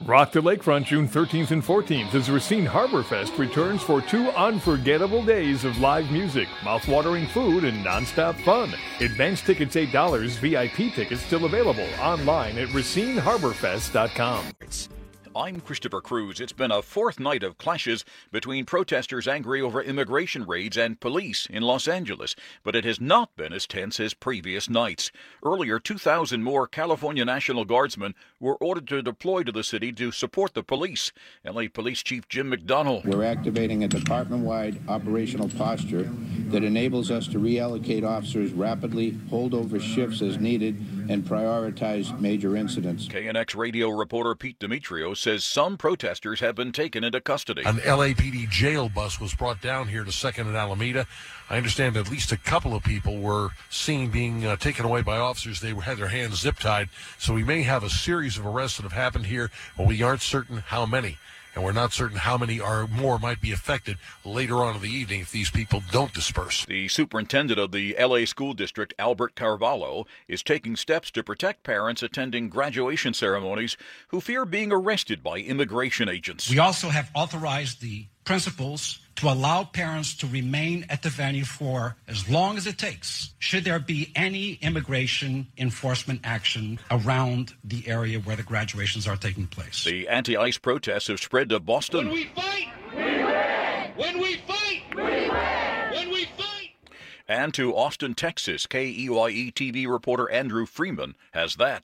Rock the Lakefront June 13th and 14th as Racine Harbor Fest returns for 2 unforgettable days of live music, mouth-watering food, and nonstop fun. Advance tickets $8, VIP tickets still available online at RacineHarborFest.com. I'm Christopher Cruz. It's been a fourth night of clashes between protesters angry over immigration raids and police in Los Angeles, but it has not been as tense as previous nights. Earlier, 2,000 more California National Guardsmen were ordered to deploy to the city to support the police. LA Police Chief Jim McDonnell. We're activating a department-wide operational posture that enables us to reallocate officers rapidly, hold over shifts as needed, and prioritize major incidents. KNX radio reporter Pete Demetrio says some protesters have been taken into custody. An LAPD jail bus was brought down here to 2nd and Alameda. I understand at least a couple of people were seen being taken away by officers. They had their hands zip-tied. So we may have a series of arrests that have happened here, but we aren't certain how many. And we're not certain how many or more might be affected later on in the evening if these people don't disperse. The superintendent of the L.A. School District, Albert Carvalho, is taking steps to protect parents attending graduation ceremonies who fear being arrested by immigration agents. We also have authorized the principals to allow parents to remain at the venue for as long as it takes, should there be any immigration enforcement action around the area where the graduations are taking place. The anti-ICE protests have spread to Boston. When we fight, we win! When we fight, we win! When we fight! And to Austin, Texas, KEYE TV reporter Andrew Freeman has that.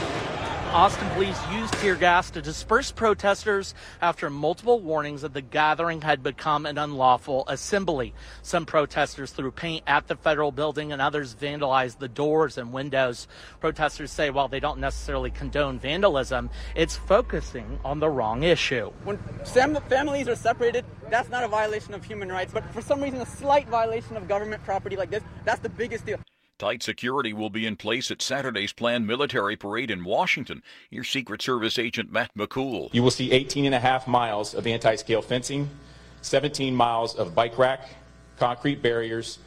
Austin police used tear gas to disperse protesters after multiple warnings that the gathering had become an unlawful assembly. Some protesters threw paint at the federal building and others vandalized the doors and windows. Protesters say while they don't necessarily condone vandalism, it's focusing on the wrong issue. When families are separated, that's not a violation of human rights, but for some reason a slight violation of government property like this, that's the biggest deal. Tight security will be in place at Saturday's planned military parade in Washington. Here's Secret Service agent Matt McCool. You will see 18.5 miles of anti-scale fencing, 17 miles of bike rack, concrete barriers,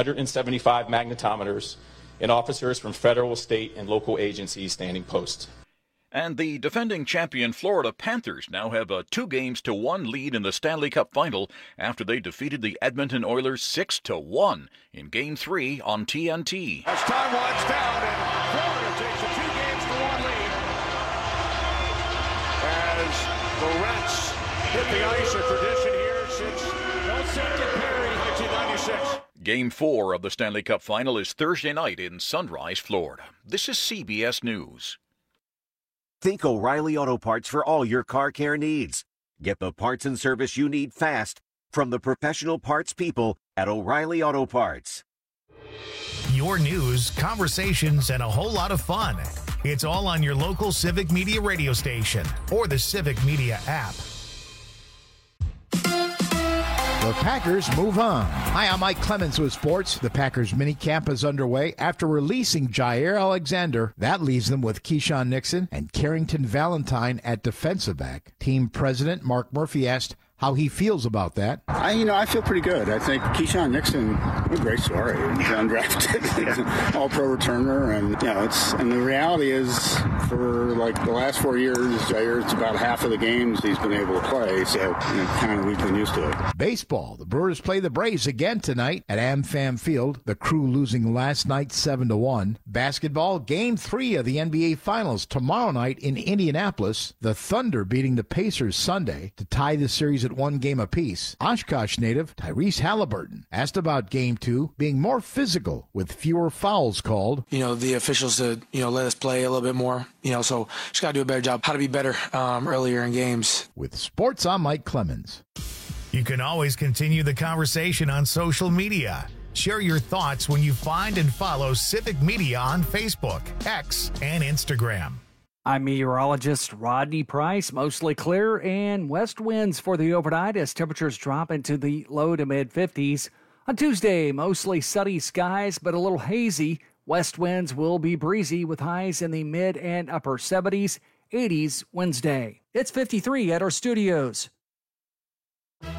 175 magnetometers, and officers from federal, state, and local agencies standing post. And the defending champion Florida Panthers now have a 2-1 lead in the Stanley Cup Final after they defeated the Edmonton Oilers 6-1 in Game 3 on TNT. As time winds down and Florida takes a 2-1 lead as the Reds hit the ice, a tradition here since Helsinki Perry 1996. Game 4 of the Stanley Cup Final is Thursday night in Sunrise, Florida. This is CBS News. Think O'Reilly Auto Parts for all your car care needs. Get the parts and service you need fast from the professional parts people at O'Reilly Auto Parts. Your news, conversations, and a whole lot of fun. It's all on your local Civic Media radio station or the Civic Media app. The Packers move on. Hi, I'm Mike Clemens with sports. The Packers minicamp is underway after releasing Jair Alexander. That leaves them with Keyshawn Nixon and Carrington Valentine at defensive back. Team president Mark Murphy asked how he feels about that. I feel pretty good. I think Keyshawn Nixon, what a great story. He's undrafted. He's an all-pro returner, and the reality is, for like the last 4 years, Jair's about half of the games he's been able to play, so kind of we've been used to it. Baseball. The Brewers play the Braves again tonight at AmFam Field. The Crew losing last night 7-1. Basketball. Game 3 of the NBA Finals tomorrow night in Indianapolis. The Thunder beating the Pacers Sunday to tie the series at 1 game apiece. Oshkosh native Tyrese Halliburton asked about Game 2 being more physical with fewer fouls called. The officials to, let us play a little bit more, so just got to do a better job how to be better earlier in games. With sports, I'm Mike Clemens. You can always continue the conversation on social media. Share your thoughts when you find and follow Civic Media on Facebook, X, and Instagram. I'm meteorologist Rodney Price. Mostly clear and west winds for the overnight as temperatures drop into the low to mid-50s. On Tuesday, mostly sunny skies, but a little hazy. West winds will be breezy with highs in the mid and upper 70s, 80s Wednesday. It's 53 at our studios.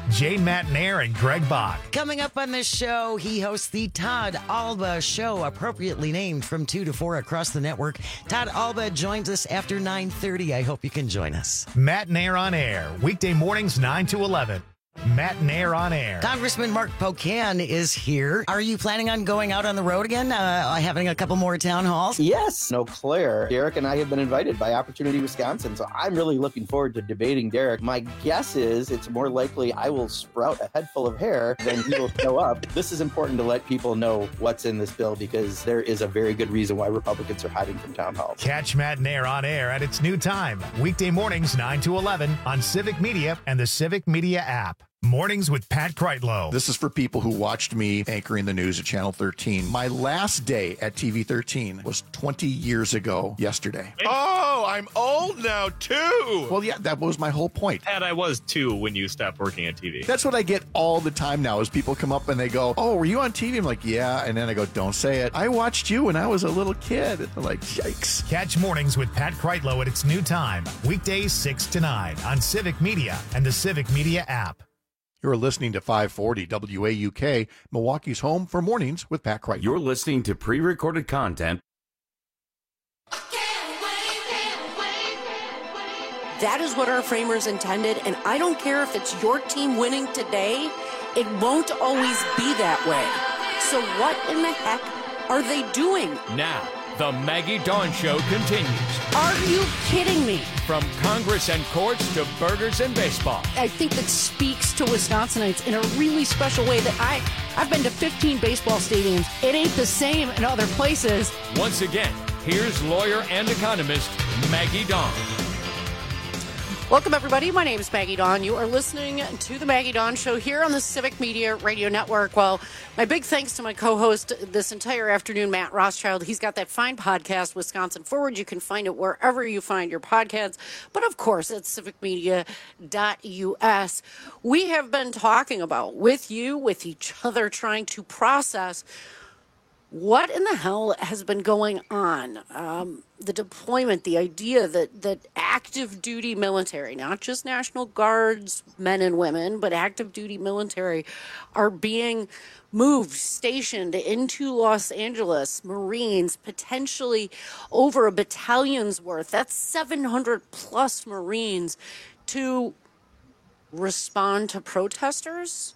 Jane Matnair and Greg Bach. Coming up on this show, he hosts the Todd Alba Show, appropriately named, from 2 to 4 across the network. Todd Alba joins us after 9:30. I hope you can join us. Matnair on Air, weekday mornings 9 to 11. Matnair on Air. Congressman Mark Pocan is here. Are you planning on going out on the road again, having a couple more town halls? Yes. Eau Claire. Derek and I have been invited by Opportunity Wisconsin, so I'm really looking forward to debating Derek. My guess is it's more likely I will sprout a head full of hair than he will show up. This is important to let people know what's in this bill because there is a very good reason why Republicans are hiding from town halls. Catch Matnair on Air at its new time, weekday mornings 9 to 11 on Civic Media and the Civic Media app. Mornings with Pat Kreitlow. This is for people who watched me anchoring the news at Channel 13. My last day at TV 13 was 20 years ago yesterday. Oh, I'm old now, too. Well, yeah, that was my whole point. Pat, I was, too, when you stopped working at TV. That's what I get all the time now is people come up and they go, oh, were you on TV? I'm like, yeah. And then I go, don't say it. I watched you when I was a little kid. And they're like, yikes. Catch Mornings with Pat Kreitlow at its new time, weekdays 6 to 9 on Civic Media and the Civic Media app. You're listening to 540 WAUK, Milwaukee's home for Mornings with Pat Kreitlow. You're listening to pre-recorded content. That is what our framers intended, and I don't care if it's your team winning today, it won't always be that way. So what in the heck are they doing? Now, the Maggie Dawn Show continues. Are you kidding me? From Congress and courts to burgers and baseball. I think that speaks to Wisconsinites in a really special way that I've been to 15 baseball stadiums. It ain't the same in other places. Once again, here's lawyer and economist Maggie Dawn. Welcome, everybody. My name is Maggie Dawn. You are listening to the Maggie Dawn Show here on the Civic Media Radio Network. Well, my big thanks to my co-host this entire afternoon, Matt Rothschild. He's got that fine podcast, Wisconsin Forward. You can find it wherever you find your podcasts. But, of course, at civicmedia.us. We have been talking about, with you, with each other, trying to process what in the hell has been going on? The deployment, the idea that active duty military, not just National Guards, men and women, but active duty military are being moved, stationed into Los Angeles, Marines, potentially over a battalion's worth. That's 700 plus Marines to respond to protesters.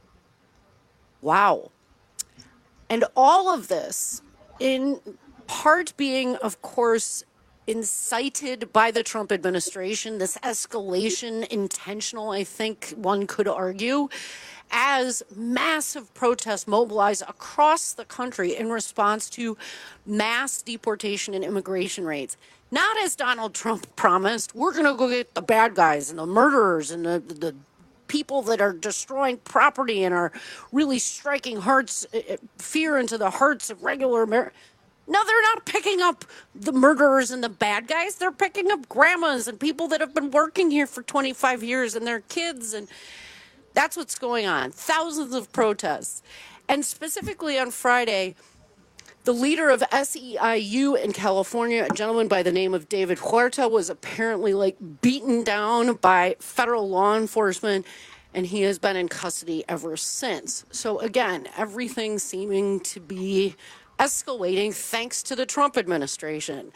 Wow. And all of this, in part being, of course, incited by the Trump administration, this escalation, intentional, I think one could argue, as massive protests mobilize across the country in response to mass deportation and immigration raids. Not as Donald Trump promised, we're going to go get the bad guys and the murderers and the people that are destroying property and are really striking fear into the hearts of regular Americans. No, they're not picking up the murderers and the bad guys. They're picking up grandmas and people that have been working here for 25 years and their kids. And that's what's going on. Thousands of protests. And specifically on Friday, the leader of SEIU in California, a gentleman by the name of David Huerta, was apparently beaten down by federal law enforcement, and he has been in custody ever since. So again, everything seeming to be escalating thanks to the Trump administration.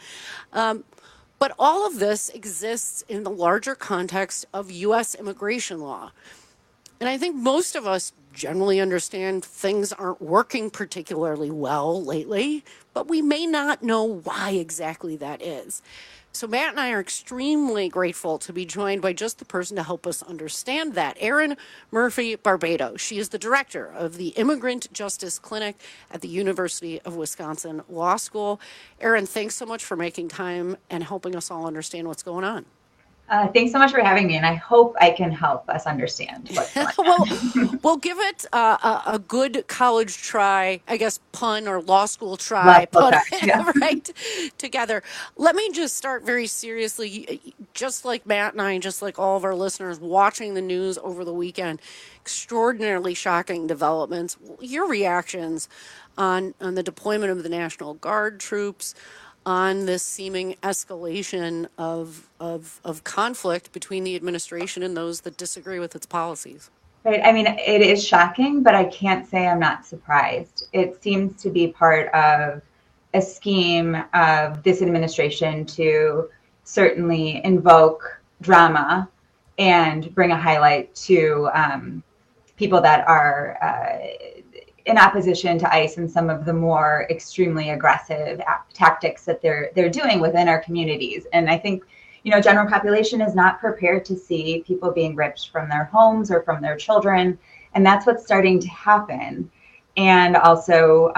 But all of this exists in the larger context of U.S. immigration law. And I think most of us generally understand things aren't working particularly well lately, but we may not know why exactly that is. So Matt and I are extremely grateful to be joined by just the person to help us understand that, Erin Murphy Barbado. She is the director of the Immigrant Justice Clinic at the University of Wisconsin Law School. Erin, thanks so much for making time and helping us all understand what's going on. Thanks so much for having me, and I hope I can help us understand what's going on. We'll give it a good college try, I guess, pun or law school try, right together. Let me just start very seriously, just like Matt and I, and just like all of our listeners watching the news over the weekend, extraordinarily shocking developments. Your reactions on the deployment of the National Guard troops, on this seeming escalation of conflict between the administration and those that disagree with its policies? Right. I mean, it is shocking, but I can't say I'm not surprised. It seems to be part of a scheme of this administration to certainly invoke drama and bring a highlight to people that are in opposition to ICE and some of the more extremely aggressive tactics that they're doing within our communities. And I think, general population is not prepared to see people being ripped from their homes or from their children. And that's what's starting to happen. And also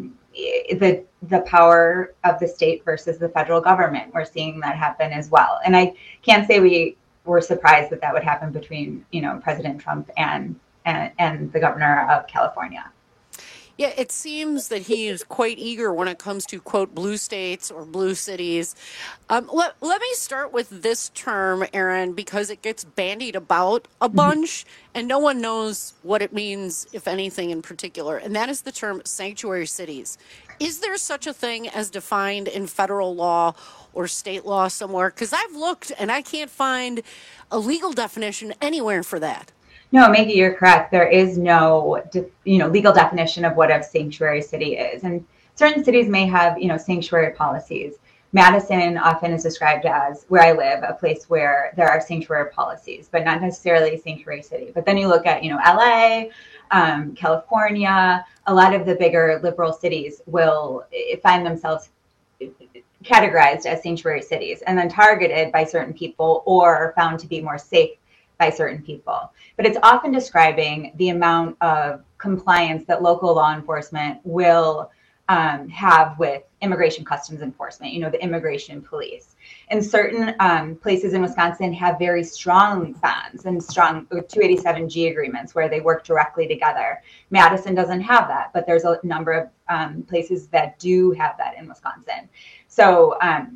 the power of the state versus the federal government. We're seeing that happen as well. And I can't say we were surprised that would happen between, President Trump and the governor of California. Yeah, it seems that he is quite eager when it comes to, quote, blue states or blue cities. Let me start with this term, Aaron, because it gets bandied about a bunch and no one knows what it means, if anything, in particular. And that is the term sanctuary cities. Is there such a thing as defined in federal law or state law somewhere? Because I've looked and I can't find a legal definition anywhere for that. No, Maggie, you're correct. There is no, legal definition of what a sanctuary city is. And certain cities may have, sanctuary policies. Madison often is described as, where I live, a place where there are sanctuary policies, but not necessarily a sanctuary city. But then you look at, LA, California, a lot of the bigger liberal cities will find themselves categorized as sanctuary cities and then targeted by certain people or found to be more safe by certain people. But it's often describing the amount of compliance that local law enforcement will have with immigration customs enforcement, the immigration police. And certain places in Wisconsin have very strong bonds and strong 287G agreements where they work directly together. Madison doesn't have that, but there's a number of places that do have that in Wisconsin. So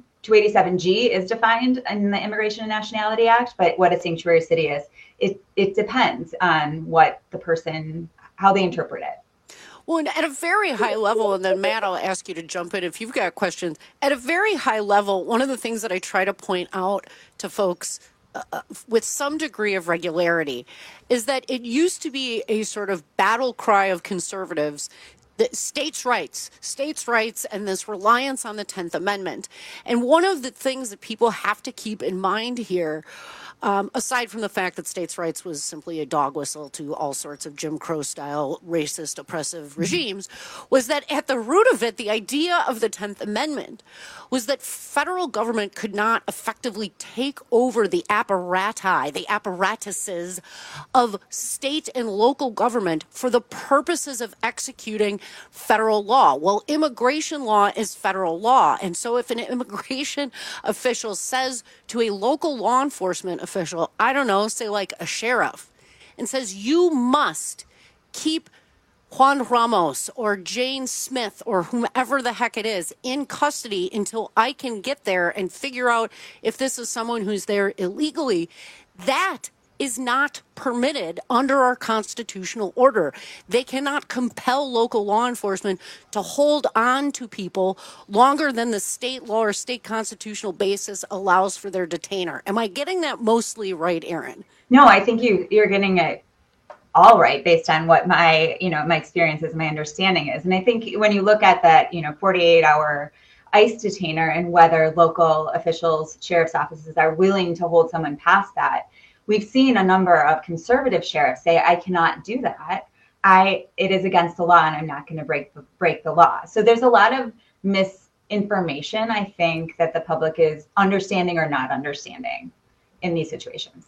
287G is defined in the Immigration and Nationality Act, but what a sanctuary city is, it depends on what the person, how they interpret it. Well, and at a very high level, and then Matt, I'll ask you to jump in if you've got questions. At a very high level, one of the things that I try to point out to folks with some degree of regularity is that it used to be a sort of battle cry of conservatives, the states' rights, and this reliance on the 10th Amendment. And one of the things that people have to keep in mind here, aside from the fact that states' rights was simply a dog whistle to all sorts of Jim Crow-style racist, oppressive regimes, was that at the root of it, the idea of the 10th Amendment was that federal government could not effectively take over the apparatuses of state and local government for the purposes of executing federal law. Well, immigration law is federal law. And so if an immigration official says to a local law enforcement official, I don't know, say like a sheriff, and says, you must keep Juan Ramos or Jane Smith or whomever the heck it is in custody until I can get there and figure out if this is someone who's there illegally, that is not permitted under our constitutional order. They cannot compel local law enforcement to hold on to people longer than the state law or state constitutional basis allows for their detainer. Am I getting that mostly right, Aaron? No, I think you're getting it all right based on what my experiences, my understanding is. And I think when you look at that, 48-hour ICE detainer and whether local officials, sheriff's offices are willing to hold someone past that, we've seen a number of conservative sheriffs say, I cannot do that. It is against the law and I'm not going to break the law. So there's a lot of misinformation, I think, that the public is understanding or not understanding in these situations.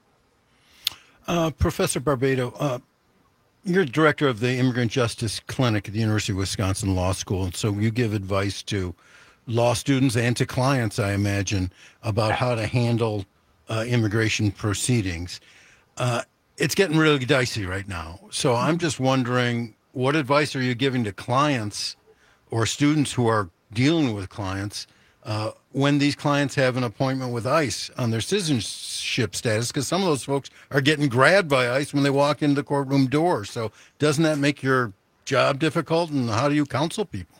Professor Barbato, you're director of the Immigrant Justice Clinic at the University of Wisconsin Law School. And so you give advice to law students and to clients, I imagine, about how to handle immigration proceedings. It's getting really dicey right now. So I'm just wondering, what advice are you giving to clients or students who are dealing with clients when these clients have an appointment with ICE on their citizenship status? Because some of those folks are getting grabbed by ICE when they walk into the courtroom door. So doesn't that make your job difficult? And how do you counsel people?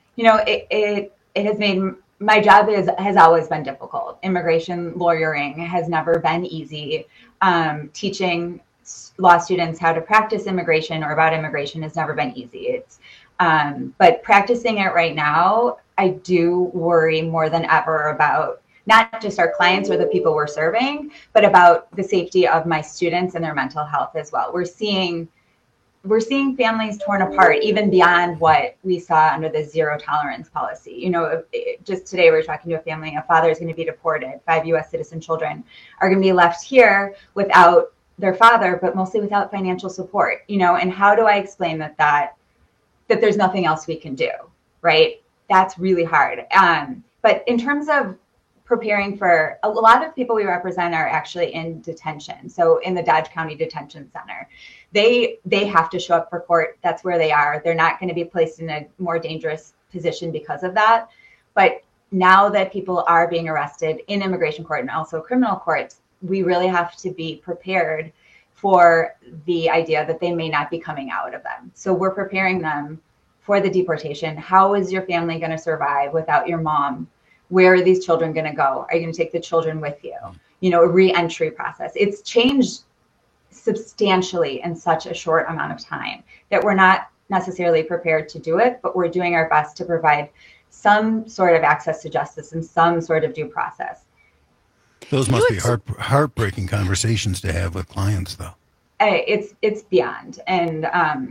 It has made my job has always been difficult. Immigration lawyering has never been easy. Teaching law students how to practice immigration or about immigration has never been easy. It's but practicing it right now, I do worry more than ever about not just our clients or the people we're serving, but about the safety of my students and their mental health as well. We're seeing families torn apart even beyond what we saw under the zero tolerance policy. You know, just today we were talking to a family, a father is going to be deported, 5 U.S. citizen children are going to be left here without their father, but mostly without financial support, you know, and how do I explain that there's nothing else we can do, right? That's really hard. But in terms of preparing for, a lot of people we represent are actually in detention. So in the Dodge County Detention Center, they have to show up for court. That's where they are. They're not going to be placed in a more dangerous position because of that. But now that people are being arrested in immigration court and also criminal courts, we really have to be prepared for the idea that they may not be coming out of them. So we're preparing them for the deportation. How is your family going to survive without your mom? Where are these children going to go? Are you going to take the children with you? You know, a re-entry process. It's changed substantially in such a short amount of time that we're not necessarily prepared to do it, but we're doing our best to provide some sort of access to justice and some sort of due process. Those must be heartbreaking conversations to have with clients, though. It's beyond. And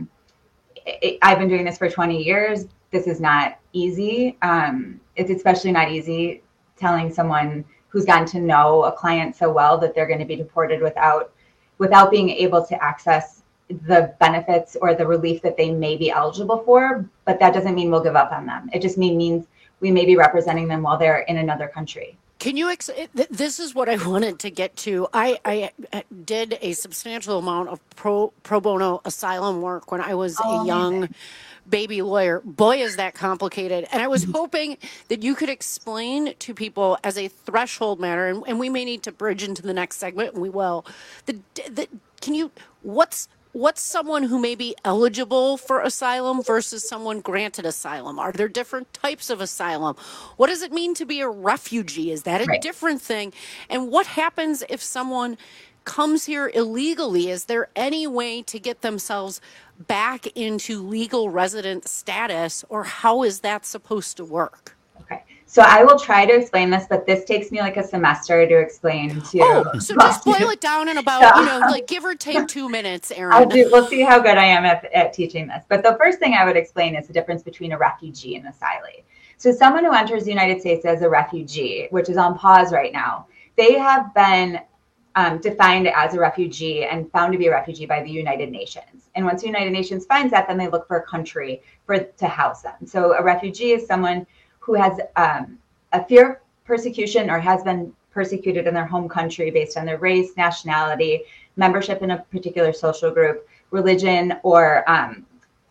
I've been doing this for 20 years. This is not easy. It's especially not easy telling someone who's gotten to know a client so well that they're going to be deported without being able to access the benefits or the relief that they may be eligible for. But that doesn't mean we'll give up on them. It just means we may be representing them while they're in another country. Can you, this is what I wanted to get to. I did a substantial amount of pro bono asylum work when I was a young baby lawyer. Boy, is that complicated. And I was hoping that you could explain to people as a threshold matter, and we may need to bridge into the next segment, and we will. What's someone who may be eligible for asylum versus someone granted asylum? Are there different types of asylum? What does it mean to be a refugee? Is that a different thing? And what happens if someone comes here illegally? Is there any way to get themselves back into legal resident status, or how is that supposed to work? Okay. So I will try to explain this, but this takes me like a semester to explain to. So just boil it down in about, give or take 2 minutes, Erin. We'll see how good I am at teaching this. But the first thing I would explain is the difference between a refugee and an asylee. So someone who enters the United States as a refugee, which is on pause right now, they have been defined as a refugee and found to be a refugee by the United Nations. And once the United Nations finds that, then they look for a country to house them. So a refugee is someone who has a fear of persecution or has been persecuted in their home country based on their race, nationality, membership in a particular social group, religion, or I'm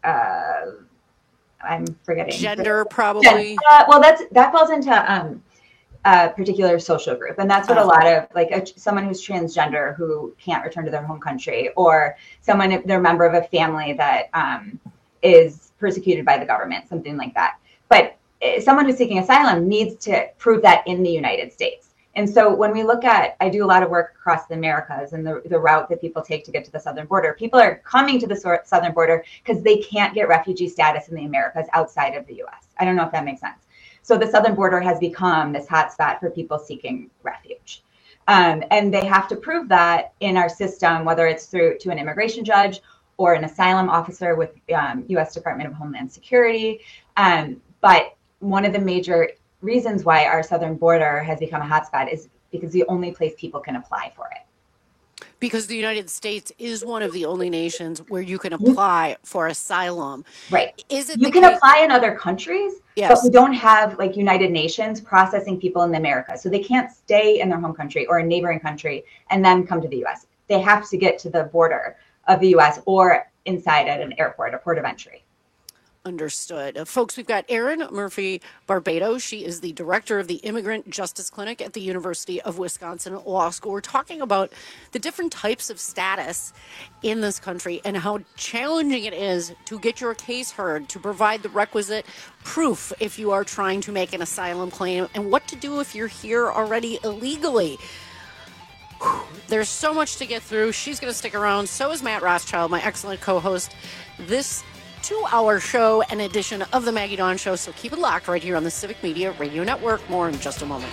forgetting. Gender, probably. Well, that falls into a particular social group. And that's what a lot of, someone who's transgender who can't return to their home country, or they're a member of a family that is persecuted by the government, something like that. But someone who's seeking asylum needs to prove that in the United States. And so when we look at, I do a lot of work across the Americas and the route that people take to get to the southern border. People are coming to the southern border because they can't get refugee status in the Americas outside of the U.S. I don't know if that makes sense. So the southern border has become this hotspot for people seeking refuge. And they have to prove that in our system, whether it's to an immigration judge or an asylum officer with U.S. Department of Homeland Security. But one of the major reasons why our southern border has become a hotspot is because the only place people can apply for it. Because the United States is one of the only nations where you can apply for asylum. Right. You can apply in other countries, but we don't have United Nations processing people in the Americas. So they can't stay in their home country or a neighboring country and then come to the U.S. They have to get to the border of the U.S. or inside at an airport, a port of entry. Understood. Folks, we've got Erin Murphy-Barbato. She is the director of the Immigrant Justice Clinic at the University of Wisconsin Law School. We're talking about the different types of status in this country and how challenging it is to get your case heard, to provide the requisite proof if you are trying to make an asylum claim, and what to do if you're here already illegally. There's so much to get through. She's going to stick around. So is Matt Rothschild, my excellent co-host. This 2-hour show, an edition of the Maggie Dawn Show. So keep it locked right here on the Civic Media Radio Network. More in just a moment.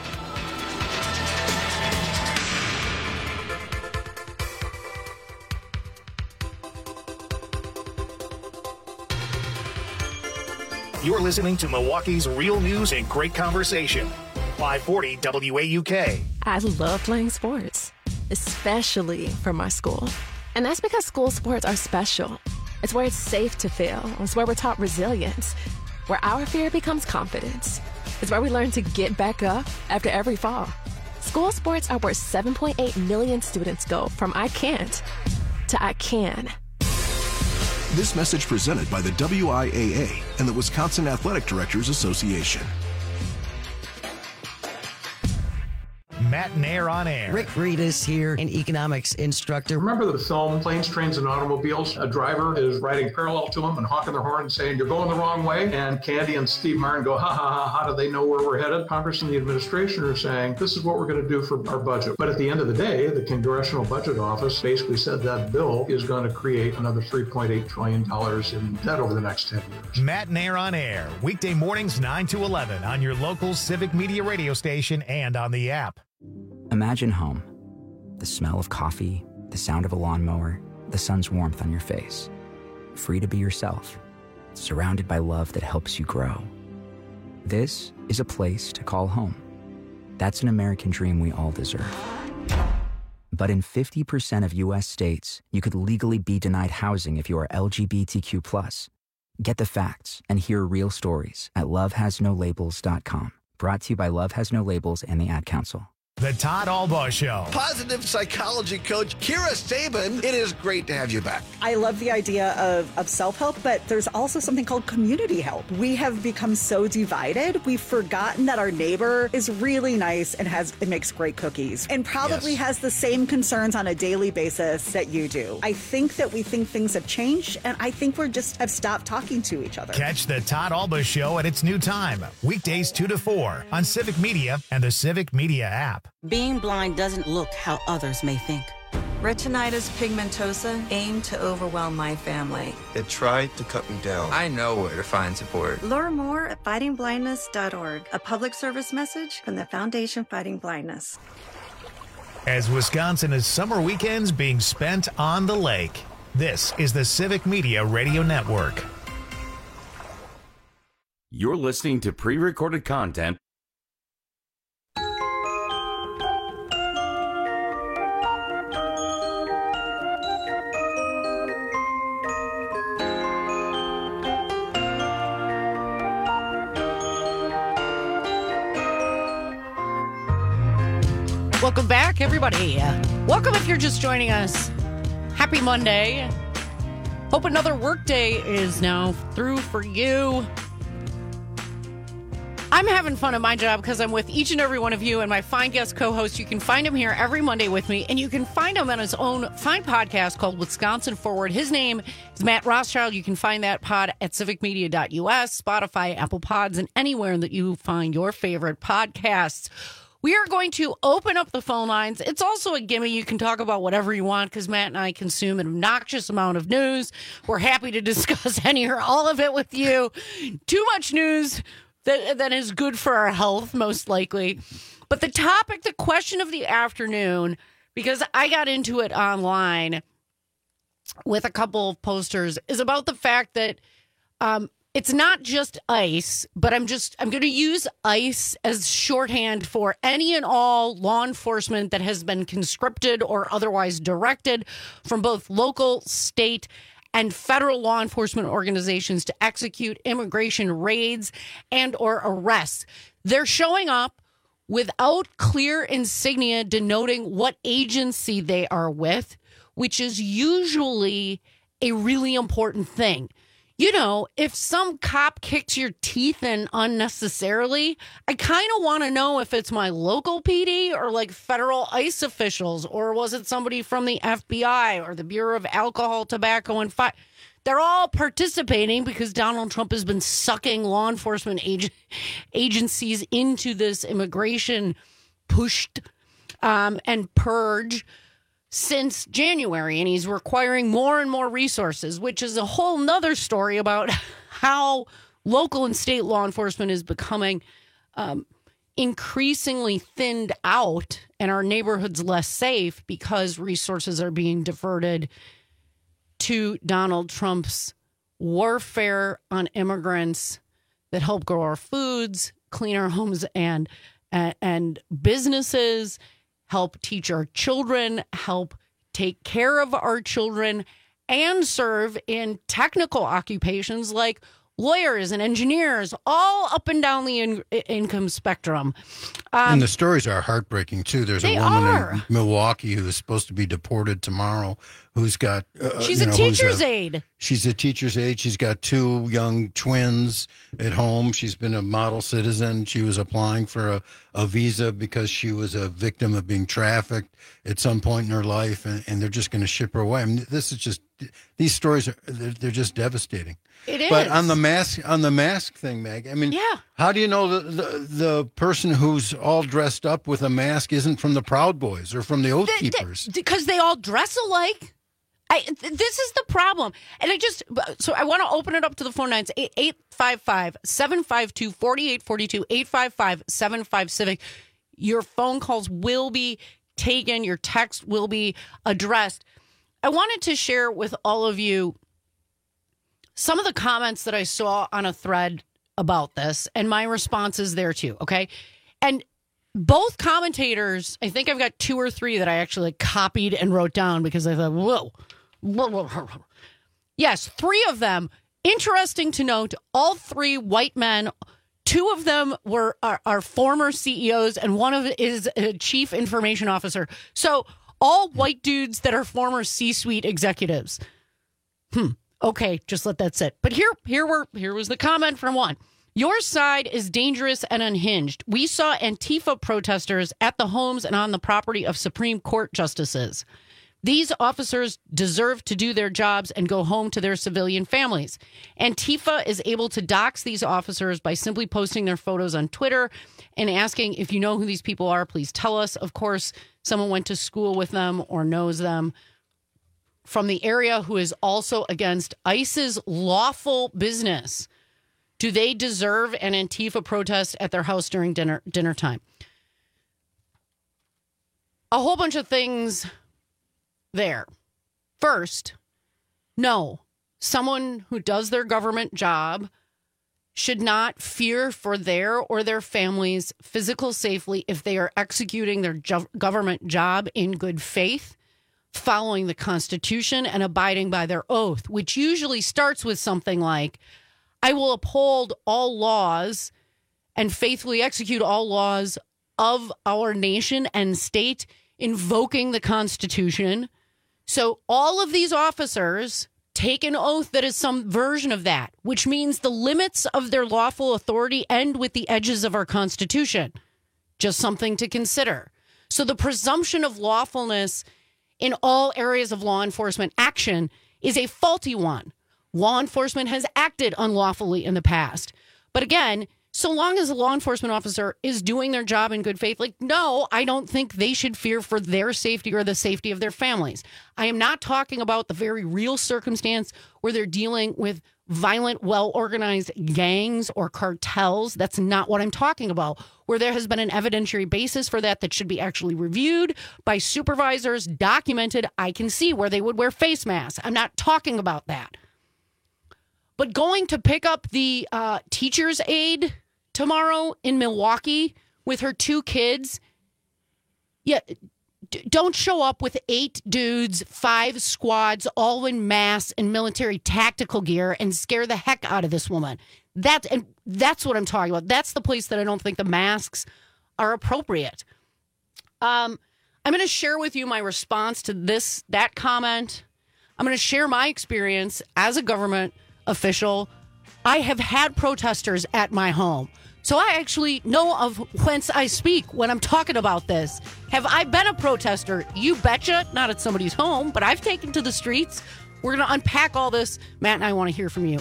You're listening to Milwaukee's Real News and Great Conversation. 540 WAUK. I love playing sports, especially for my school. And that's because school sports are special. It's where it's safe to fail. It's where we're taught resilience, where our fear becomes confidence. It's where we learn to get back up after every fall. School sports are where 7.8 million students go from I can't to I can. This message presented by the WIAA and the Wisconsin Athletic Directors Association. Matt and Air on Air. Rick Reedus here, an economics instructor. Remember the film Planes, Trains, and Automobiles? A driver is riding parallel to him and honking their horn and saying, "You're going the wrong way." And Candy and Steve Martin go, "Ha, ha, ha, how do they know where we're headed?" Congress and the administration are saying, "This is what we're going to do for our budget." But at the end of the day, the Congressional Budget Office basically said that bill is going to create another $3.8 trillion in debt over the next 10 years. Matt and Air on Air, weekday mornings 9 to 11 on your local Civic Media radio station and on the app. Imagine home. The smell of coffee, the sound of a lawnmower, the sun's warmth on your face. Free to be yourself, surrounded by love that helps you grow. This is a place to call home. That's an American dream we all deserve. But in 50% of U.S. states, you could legally be denied housing if you are LGBTQ+. Get the facts and hear real stories at lovehasnolabels.com. Brought to you by Love Has No Labels and the Ad Council. The Todd Albaugh Show. Positive psychology coach Kira Sabin, it is great to have you back. I love the idea of self-help, but there's also something called community help. We have become so divided, we've forgotten that our neighbor is really nice and makes great cookies and probably has the same concerns on a daily basis that you do. I think that we think things have changed, and I think we just have stopped talking to each other. Catch the Todd Albaugh Show at its new time, weekdays 2 to 4 on Civic Media and the Civic Media app. Being blind doesn't look how others may think. Retinitis pigmentosa aimed to overwhelm my family. It tried to cut me down. I know where to find support. Learn more at fightingblindness.org, a public service message from the Foundation Fighting Blindness. As Wisconsin is summer weekends being spent on the lake, this is the Civic Media Radio Network. You're listening to pre-recorded content. Welcome back, everybody. Welcome if you're just joining us. Happy Monday. Hope another workday is now through for you. I'm having fun at my job because I'm with each and every one of you and my fine guest co-host. You can find him here every Monday with me, and you can find him on his own fine podcast called Wisconsin Forward. His name is Matt Rothschild. You can find that pod at civicmedia.us, Spotify, Apple Pods, and anywhere that you find your favorite podcasts. We are going to open up the phone lines. It's also a gimme. You can talk about whatever you want because Matt and I consume an obnoxious amount of news. We're happy to discuss any or all of it with you. Too much news that is good for our health, most likely. But the topic, the question of the afternoon, because I got into it online with a couple of posters, is about the fact that it's not just ICE, but I'm going to use ICE as shorthand for any and all law enforcement that has been conscripted or otherwise directed from both local, state, and federal law enforcement organizations to execute immigration raids and or arrests. They're showing up without clear insignia denoting what agency they are with, which is usually a really important thing. You know, if some cop kicks your teeth in unnecessarily, I kind of want to know if it's my local PD or like federal ICE officials, or was it somebody from the FBI or the Bureau of Alcohol, Tobacco, and Fire. They're all participating because Donald Trump has been sucking law enforcement agencies into this immigration pushed and purge since January, and he's requiring more and more resources, which is a whole nother story about how local and state law enforcement is becoming increasingly thinned out and our neighborhoods less safe because resources are being diverted to Donald Trump's warfare on immigrants that help grow our foods, clean our homes and businesses, help teach our children, help take care of our children, and serve in technical occupations like lawyers and engineers, all up and down the income spectrum. And the stories are heartbreaking, too. There's a woman in Milwaukee who is supposed to be deported tomorrow who's got... she's a teacher's aide. She's a teacher's aide. She's got 2 young twins at home. She's been a model citizen. She was applying for a visa because she was a victim of being trafficked at some point in her life, and they're just going to ship her away. I mean, this is just... These stories, they're just devastating. It is. But on the mask thing, Meg, I mean, how do you know the person who's all dressed up with a mask isn't from the Proud Boys or from the Oath Keepers? Because they all dress alike. This is the problem. And I want to open it up to the phone lines, 855-752-4842, 855-75-CIVIC. Your phone calls will be taken. Your text will be addressed. I wanted to share with all of you some of the comments that I saw on a thread about this and my responses there too, okay? And both commentators, I think I've got 2 or 3 that I actually copied and wrote down because I thought, whoa. Yes, 3 of them, interesting to note, all 3 white men. 2 of them are former CEOs and one of is a chief information officer. So all white dudes that are former C-suite executives. Okay, just let that sit. But here was the comment from one. Your side is dangerous and unhinged. We saw Antifa protesters at the homes and on the property of Supreme Court justices. These officers deserve to do their jobs and go home to their civilian families. Antifa is able to dox these officers by simply posting their photos on Twitter and asking, if you know who these people are, please tell us. Of course, someone went to school with them or knows them from the area who is also against ICE's lawful business. Do they deserve an Antifa protest at their house during dinner time? A whole bunch of things there. First, no, someone who does their government job should not fear for their or their family's physical safety if they are executing their government job in good faith, following the Constitution and abiding by their oath, which usually starts with something like, I will uphold all laws and faithfully execute all laws of our nation and state, invoking the Constitution. So all of these officers take an oath that is some version of that, which means the limits of their lawful authority end with the edges of our Constitution. Just something to consider. So the presumption of lawfulness in all areas of law enforcement action is a faulty one. Law enforcement has acted unlawfully in the past. But again, so long as a law enforcement officer is doing their job in good faith, no, I don't think they should fear for their safety or the safety of their families. I am not talking about the very real circumstance where they're dealing with violent, well-organized gangs or cartels. That's not what I'm talking about. Where there has been an evidentiary basis for that should be actually reviewed by supervisors, documented. I can see where they would wear face masks. I'm not talking about that. But going to pick up the teacher's aide tomorrow in Milwaukee with her 2 kids, don't show up with 8 dudes, 5 squads, all in masks and military tactical gear and scare the heck out of this woman. That's what I'm talking about. That's the place that I don't think the masks are appropriate. I'm going to share with you my response to that comment. I'm going to share my experience as a government official. I have had protesters at my home. So I actually know of whence I speak when I'm talking about this. Have I been a protester? You betcha. Not at somebody's home, but I've taken to the streets. We're going to unpack all this. Matt and I want to hear from you.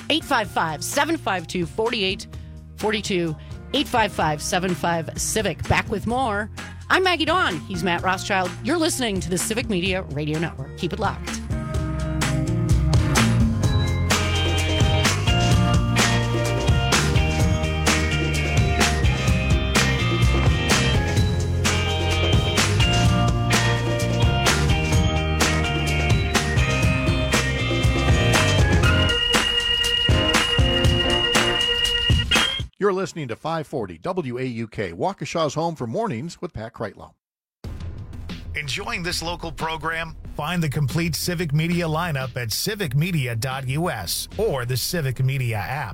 855-752-4842. 855-75-CIVIC. Back with more I'm Maggie Dawn. He's Matt Rothschild. You're listening to the Civic Media Radio Network. Keep it locked. You're listening to 540 WAUK, Waukesha's home for mornings with Pat Kreitlow. Enjoying this local program? Find the complete Civic Media lineup at civicmedia.us or the Civic Media app.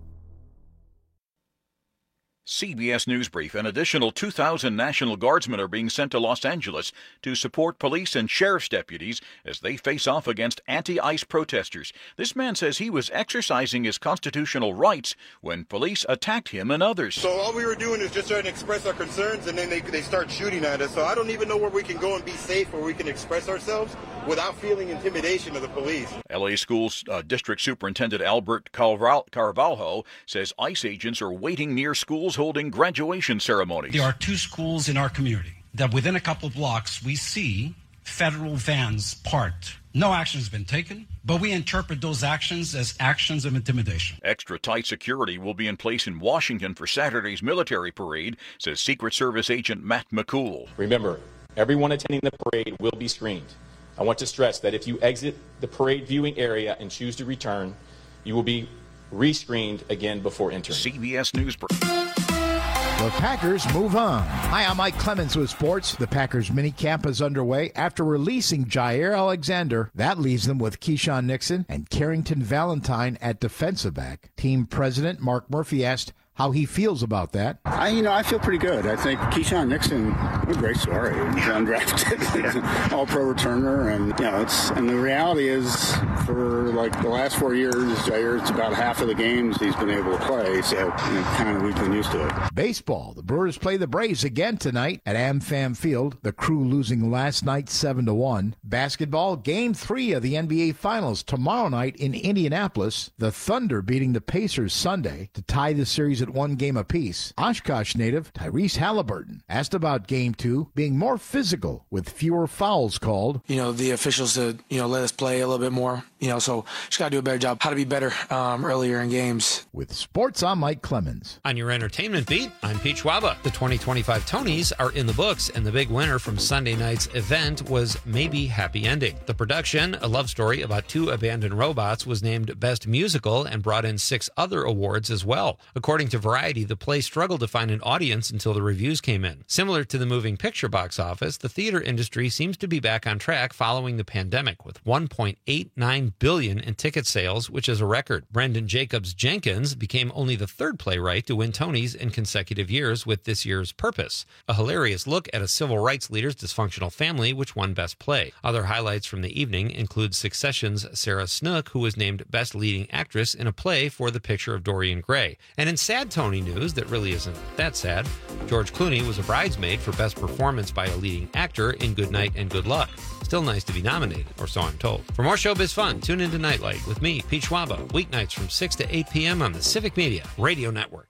CBS News Brief. An additional 2,000 National Guardsmen are being sent to Los Angeles to support police and sheriff's deputies as they face off against anti-ICE protesters. This man says he was exercising his constitutional rights when police attacked him and others. So all we were doing is just trying to express our concerns, and then they start shooting at us. So I don't even know where we can go and be safe, where we can express ourselves without feeling intimidation of the police. LA Schools District Superintendent Albert Carvalho says ICE agents are waiting near schools holding graduation ceremonies. There are two schools in our community that within a couple of blocks we see federal vans parked. No action has been taken, but we interpret those actions as actions of intimidation. Extra tight security will be in place in Washington for Saturday's military parade, says Secret Service agent Matt McCool. Remember, everyone attending the parade will be screened. I want to stress that if you exit the parade viewing area and choose to return, you will be re-screened again before entering. CBS News Brief. The Packers move on. Hi, I'm Mike Clemens with sports. The Packers minicamp is underway after releasing Jair Alexander. That leaves them with Keyshawn Nixon and Carrington Valentine at defensive back. Team president Mark Murphy asked how he feels about that. I feel pretty good. I think Keyshawn Nixon, what a great story. He's undrafted, all-pro returner, and the reality is, for like the last 4 years, Jair's about half of the games he's been able to play, so kind of we've been used to it. Baseball. The Brewers play the Braves again tonight at AmFam Field. The Crew losing last night 7-1. Basketball. Game 3 of the NBA Finals tomorrow night in Indianapolis. The Thunder beating the Pacers Sunday to tie the series at 1 game apiece. Oshkosh native Tyrese Halliburton asked about Game 2 being more physical with fewer fouls called. The officials to, let us play a little bit more, so just got to do a better job how to be better earlier in games. With sports, I'm Mike Clemens. On your entertainment beat, I'm Pete Schwaba. The 2025 Tonys are in the books, and the big winner from Sunday night's event was Maybe Happy Ending. The production, a love story about 2 abandoned robots, was named Best Musical and brought in 6 other awards as well. According to Variety, the play struggled to find an audience until the reviews came in. Similar to the moving picture box office, the theater industry seems to be back on track following the pandemic, with $1.89 billion in ticket sales, which is a record. Brendan Jacobs Jenkins became only the 3rd playwright to win Tonys in consecutive years with this year's Purpose, a hilarious look at a civil rights leader's dysfunctional family, which won Best Play. Other highlights from the evening include Succession's Sarah Snook, who was named Best Leading Actress in a play for The Picture of Dorian Gray. And in sad Tony news that really isn't that sad, George Clooney was a bridesmaid for Best Performance by a Leading Actor in Good Night and Good Luck. Still nice to be nominated, or so I'm told. For more showbiz fun, tune into Nightlight with me, Pete Schwaba, weeknights from 6 to 8 p.m. on the Civic Media Radio Network.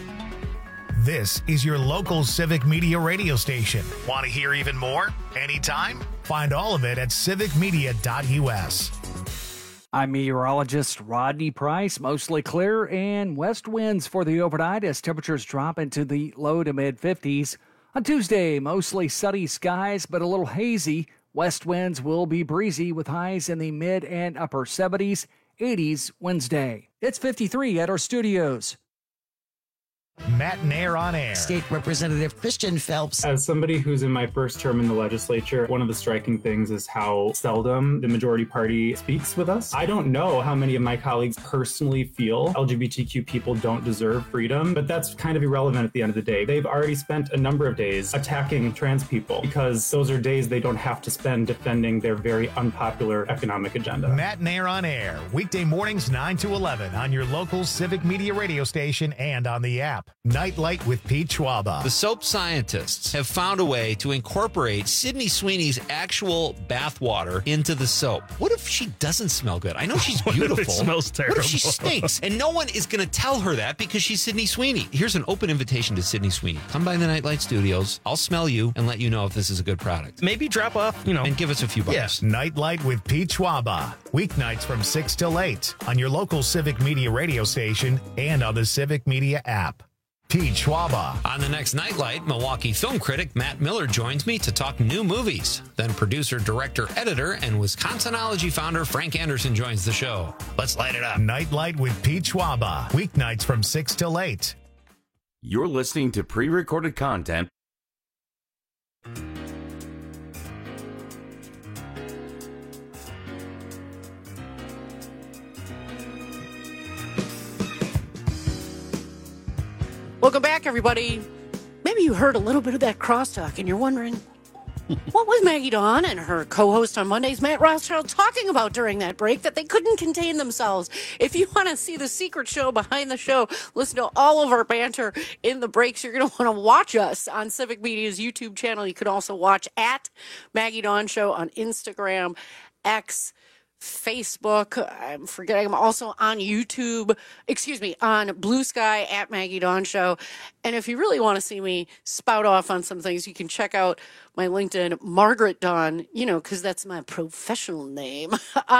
This is your local Civic Media radio station. Want to hear even more? Anytime? Find all of it at civicmedia.us. I'm meteorologist Rodney Price. Mostly clear and west winds for the overnight as temperatures drop into the low to mid 50s. On Tuesday, mostly sunny skies, but a little hazy. West winds will be breezy with highs in the mid and upper 70s, 80s Wednesday. It's 53 at our studios. Matt and Air on Air. State Representative Christian Phelps. As somebody who's in my first term in the legislature, one of the striking things is how seldom the majority party speaks with us. I don't know how many of my colleagues personally feel LGBTQ people don't deserve freedom, but that's kind of irrelevant at the end of the day. They've already spent a number of days attacking trans people because those are days they don't have to spend defending their very unpopular economic agenda. Matt and Air on Air, weekday mornings 9 to 11 on your local Civic Media radio station and on the app. app. Nightlight with Pete Schwaba. The soap scientists have found a way to incorporate Sydney Sweeney's actual bathwater into the soap. What if she doesn't smell good? I know she's beautiful. What if it smells terrible? What if she stinks? And no one is going to tell her that because she's Sydney Sweeney. Here's an open invitation to Sydney Sweeney. Come by the Nightlight Studios. I'll smell you and let you know if this is a good product. Maybe drop off, and give us a few bucks. Yes. Nightlight with Pete Schwaba. Weeknights from 6 till 8 on your local Civic Media radio station and on the Civic Media app. Pete Schwaba. On the next Nightlight, Milwaukee film critic Matt Miller joins me to talk new movies. Then producer, director, editor, and Wisconsinology founder Frank Anderson joins the show. Let's light it up. Nightlight with Pete Schwaba. Weeknights from 6 till 8. You're listening to pre-recorded content. Welcome back, everybody. Maybe you heard a little bit of that crosstalk and you're wondering, what was Maggie Dawn and her co-host on Mondays, Matt Rothschild, talking about during that break that they couldn't contain themselves? If you want to see the secret show behind the show, listen to all of our banter in the breaks. You're going to want to watch us on Civic Media's YouTube channel. You can also watch at Maggie Dawn Show on Instagram, X, Facebook. I'm forgetting. I'm also on YouTube. On Blue Sky at Maggie Dawn Show. And if you really want to see me spout off on some things, you can check out my LinkedIn, Margaret Dawn, because that's my professional name.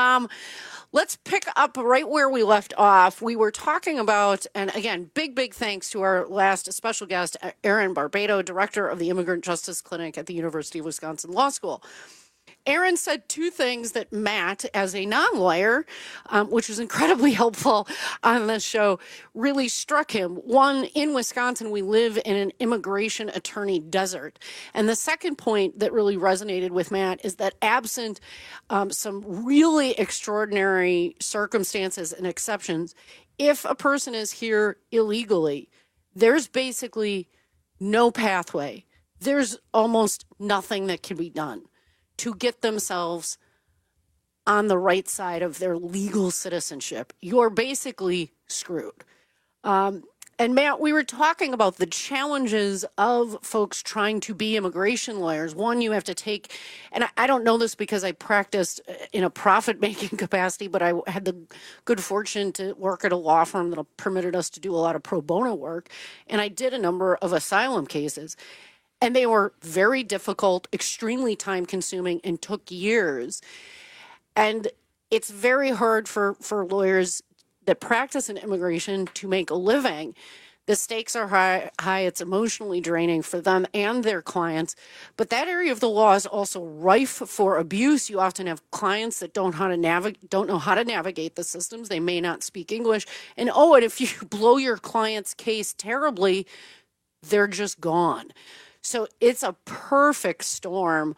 Let's pick up right where we left off. We were talking about, and again, big thanks to our last special guest, Aaron Barbado, director of the Immigrant Justice Clinic at the University of Wisconsin Law School. Aaron said two things that Matt, as a non-lawyer, which was incredibly helpful on this show, really struck him. One, in Wisconsin, we live in an immigration attorney desert. And the second point that really resonated with Matt is that absent some really extraordinary circumstances and exceptions, if a person is here illegally, there's basically no pathway. There's almost nothing that can be done to get themselves on the right side of their legal citizenship. You're basically screwed. And Matt, we were talking about the challenges of folks trying to be immigration lawyers. One, you have to take, and I don't know this because I practiced in a profit-making capacity, but I had the good fortune to work at a law firm that permitted us to do a lot of pro bono work. And I did a number of asylum cases. And they were very difficult, extremely time-consuming, and took years. And it's very hard for lawyers that practice in immigration to make a living. The stakes are high. It's emotionally draining for them and their clients. But that area of the law is also rife for abuse. You often have clients that don't know how to navigate the systems. They may not speak English. And if you blow your client's case terribly, they're just gone. So it's a perfect storm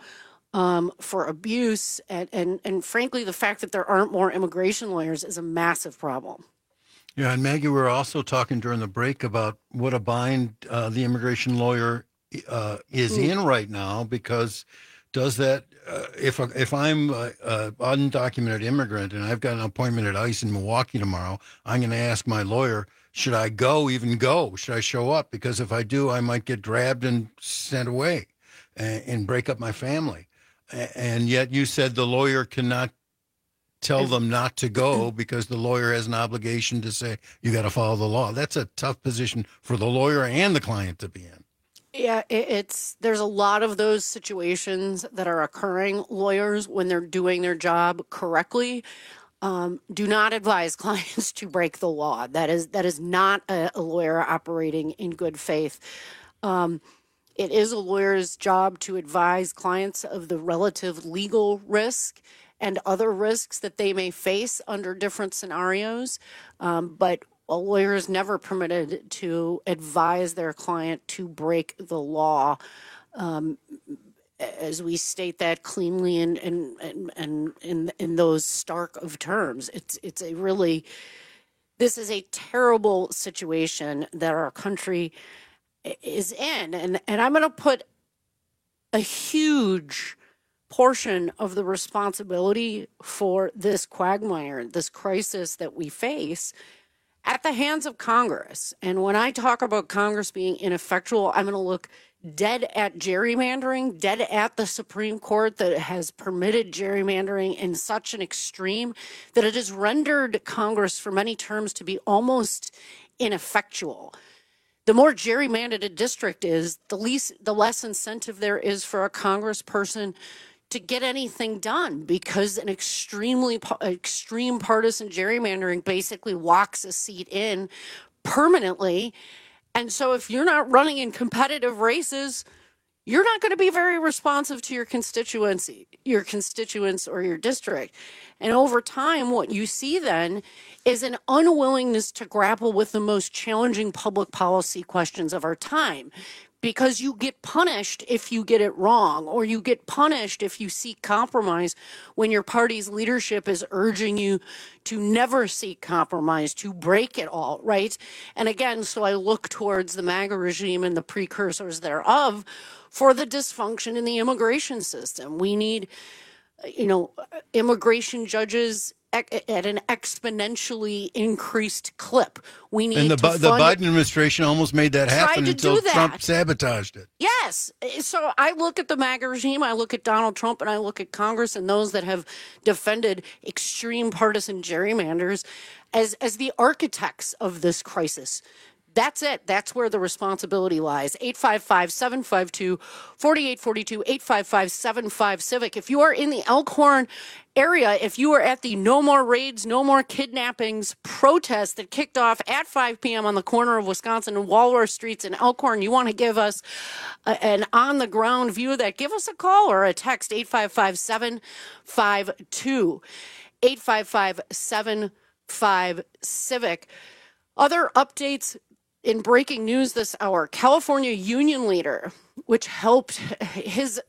for abuse. And frankly, the fact that there aren't more immigration lawyers is a massive problem. Yeah, and Maggie, we were also talking during the break about what a bind the immigration lawyer is in right now, because does that, if I'm an undocumented immigrant and I've got an appointment at ICE in Milwaukee tomorrow, I'm going to ask my lawyer, should I even go? Should I show up? Because if I do, I might get grabbed and sent away and break up my family. And yet you said the lawyer cannot tell them not to go because the lawyer has an obligation to say, you got to follow the law. That's a tough position for the lawyer and the client to be in. Yeah, there's a lot of those situations that are occurring. Lawyers, when they're doing their job correctly, do not advise clients to break the law. That is not a lawyer operating in good faith. It is a lawyer's job to advise clients of the relative legal risk and other risks that they may face under different scenarios. But a lawyer is never permitted to advise their client to break the law. As we state that cleanly and in those stark of terms, this is a terrible situation that our country is in, and I'm going to put a huge portion of the responsibility for this quagmire, this crisis that we face, at the hands of Congress. And when I talk about Congress being ineffectual, I'm going to look dead at gerrymandering, dead at the Supreme Court that has permitted gerrymandering in such an extreme that it has rendered Congress for many terms to be almost ineffectual. The more gerrymandered a district is, the less incentive there is for a congressperson to get anything done, because an extreme partisan gerrymandering basically locks a seat in permanently. And so if you're not running in competitive races, you're not going to be very responsive to your constituents or your district. And over time, what you see then is an unwillingness to grapple with the most challenging public policy questions of our time, because you get punished if you get it wrong, or you get punished if you seek compromise when your party's leadership is urging you to never seek compromise, to break it all, right? And again, so I look towards the MAGA regime and the precursors thereof for the dysfunction in the immigration system. We need, immigration judges at an exponentially increased clip. We need and the Biden administration almost made that happen until Trump sabotaged it. Yes. So I look at the MAGA regime, I look at Donald Trump, and I look at Congress and those that have defended extreme partisan gerrymanders as the architects of this crisis. That's it. That's where the responsibility lies. 855-752-4842, 855-75-CIVIC. If you are in the Elkhorn area, if you are at the No More Raids, No More Kidnappings protest that kicked off at 5 p.m. on the corner of Wisconsin and Walworth Streets in Elkhorn, you want to give us an on-the-ground view of that, give us a call or a text, 855-752, 855-75-CIVIC. Other updates in breaking news this hour: California union leader, which his